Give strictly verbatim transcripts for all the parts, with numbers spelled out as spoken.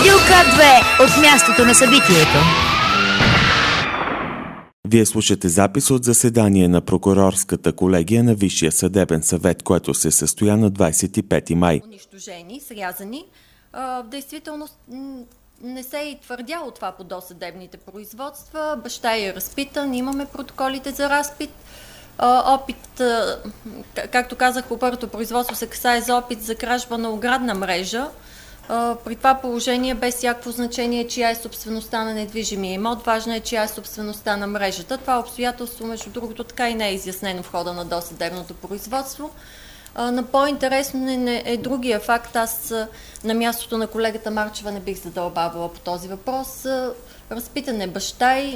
Радио К две от мястото на събитието. Вие слушате запис от заседание на прокурорската колегия на Висшия съдебен съвет, което се състоя на двадесет и пети май. Унищожени, срязани. В действителност не се е и твърдяло това по досъдебните производства. Баща е разпитан, имаме протоколите за разпит. Опит, както казах, по първото производство се касае за опит за кражба на оградна мрежа. При това положение без всякакво значение чия е собствеността на недвижимия имот, важно е чия е собствеността на мрежата. Това обстоятелство, между другото, така и не е изяснено в хода на досъдебното производство. На по-интересно е, е другия факт. Аз на мястото на колегата Марчева не бих задълбавала по този въпрос. Разпитан е баща и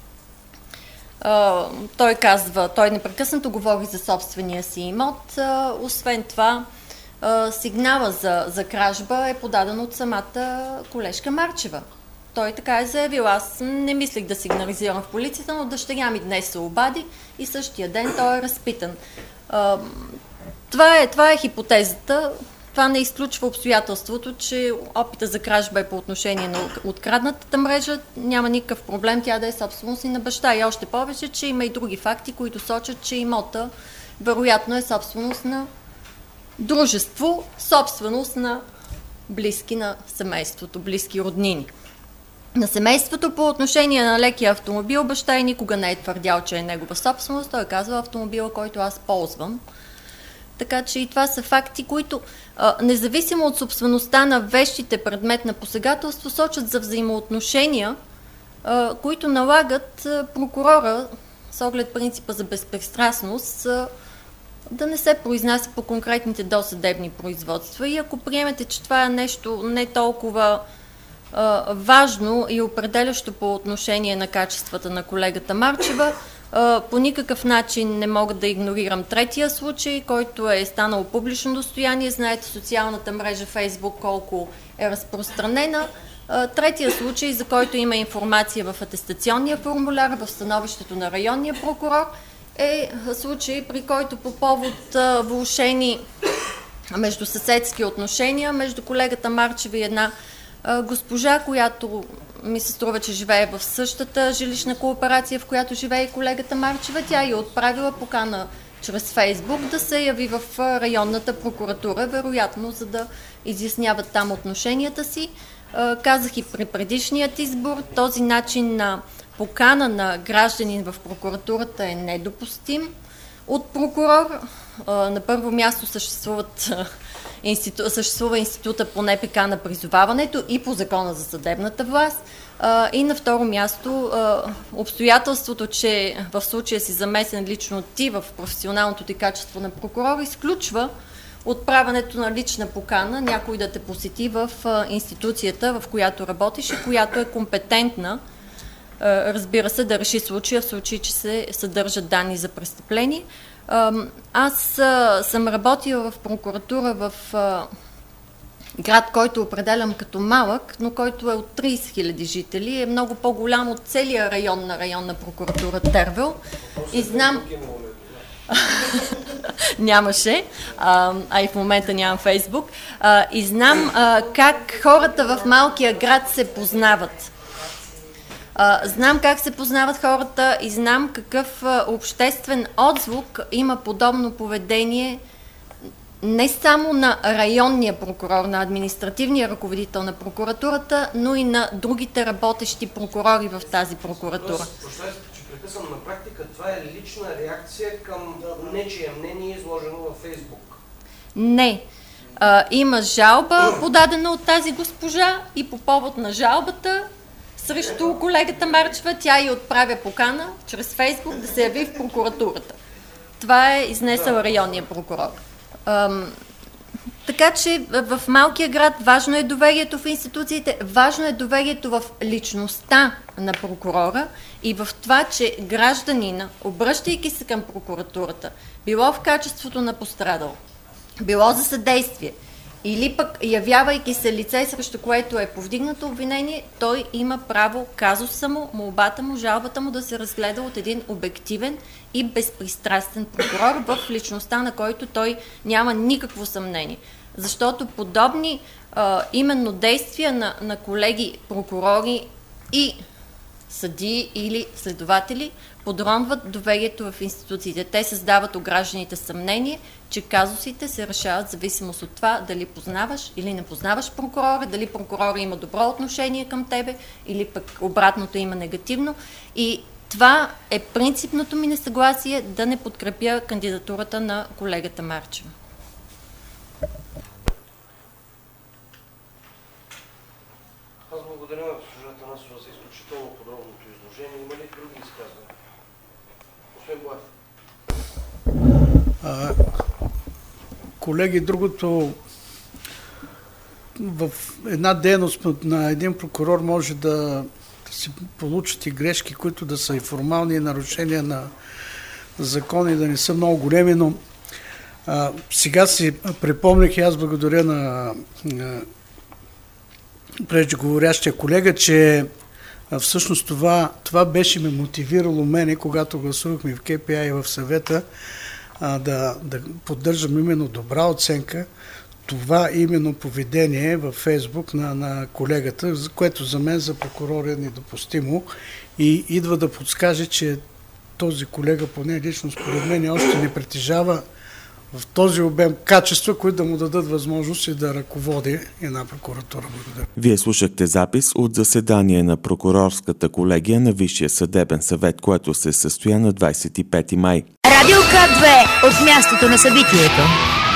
Uh, той казва, той непрекъснато говори за собствения си имот. Uh, освен това, uh, сигнала за, за кражба е подаден от самата колежка Марчева. Той така е заявил. Аз не мислих да сигнализирам в полицията, но дъщеря ми днес се обади и същия ден той е разпитан. Uh, това, е, това е хипотезата. Това не изключва обстоятелството, че опита за кражба е по отношение на откраднатата мрежа. Няма никакъв проблем тя да е собственост и на баща. И още повече, че има и други факти, които сочат, че имота вероятно е собственост на дружество, собственост на близки на семейството, близки роднини. На семейството по отношение на лекия автомобил баща и никога не е твърдял, че е негова собственост. Той казва автомобила, който аз ползвам. Така че и това са факти, които, а, независимо от собствеността на вещите предмет на посегателство, сочат за взаимоотношения, а, които налагат а, прокурора, с оглед принципа за безпристрастност, а, да не се произнася по конкретните досъдебни производства. И ако приемете, че това е нещо не толкова а, важно и определящо по отношение на качествата на колегата Марчева, по никакъв начин не мога да игнорирам третия случай, който е станал публично достояние. Знаете социалната мрежа Фейсбук колко е разпространена. Третия случай, за който има информация в атестационния формуляр, в становището на районния прокурор, е случай, при който по повод влошени междусъседски отношения между колегата Марчева и една госпожа, която ми се струва, че живее в същата жилищна кооперация, в която живее и колегата Марчева. Тя е отправила покана чрез Фейсбук да се яви в районната прокуратура, вероятно за да изясняват там отношенията си. Казах и при предишният избор, този начин на покана на гражданин в прокуратурата е недопустим от прокурор. На първо място съществуват Институ... съществува института по Н П К на призоваването и по Закона за съдебната власт. А, и на второ място а, обстоятелството, че в случая си замесен лично ти в професионалното ти качество на прокурор, изключва отправянето на лична покана някой да те посети в а, институцията, в която работиш и която е компетентна, а, разбира се, да реши случая в случай, че се съдържат данни за престъпление. Аз а, съм работила в прокуратура в а, град, който определям като малък, но който е от тридесет хиляди жители, е много по-голям от целия район на районна прокуратура Тервел. И знам... Нямаше, а, а и в момента нямам Фейсбук. А, и знам а, как хората в малкия град се познават. Uh, знам как се познават хората и знам какъв uh, обществен отзвук има подобно поведение не само на районния прокурор, на административния ръководител на прокуратурата, но и на другите работещи прокурори в тази прокуратура. Прощайте, че прекъсвам, на практика това е лична реакция към нечие мнение, изложено във Фейсбук. Не. Uh, има жалба, подадена от тази госпожа и по повод на жалбата срещу колегата Марчева, тя й отправя покана чрез Фейсбук да се яви в прокуратурата. Това е изнесъл районния прокурор. Ам, така че в малкия град важно е доверието в институциите, важно е доверието в личността на прокурора и в това, че гражданина, обръщайки се към прокуратурата, било в качеството на пострадал, било за съдействие, или пък явявайки се лице, срещу което е повдигнато обвинение, той има право казуса му, молбата му, жалбата му да се разгледа от един обективен и безпристрастен прокурор в личността, на който той няма никакво съмнение. защото подобни а, именно действия на, на колеги прокурори и съдии или следователи подронват доверието в институциите. Те създават у гражданите съмнение, че казусите се решават в зависимост от това дали познаваш или не познаваш прокурора, дали прокурора има добро отношение към тебе или пък обратното има негативно. И това е принципното ми несъгласие да не подкрепя кандидатурата на колегата Марчева. Аз благодаря на госпожа Атанасова за изключително подробното изложение. Има ли други изказвания? Господин Боев. А, колеги, другото, в една дейност на един прокурор може да, да се получат и грешки, които да са и формални нарушения на закони, да не са много големи, но а, сега си припомних и аз благодаря на, на преждеговорящия колега, че а, всъщност това, това беше ме мотивирало мене, когато гласувахме в К П А и в съвета, а, да, да поддържам именно добра оценка, това именно поведение във Фейсбук на, на колегата, което за мен за прокурор е недопустимо и идва да подскаже, че този колега, поне лично според мен, още не притежава в този обем качества, които да му дадат възможност и да ръководи една прокуратура. Благодаря. Вие слушахте запис от заседание на прокурорската колегия на Висшия съдебен съвет, което се състоя на двадесет и пети май. Радио К две от мястото на събитието.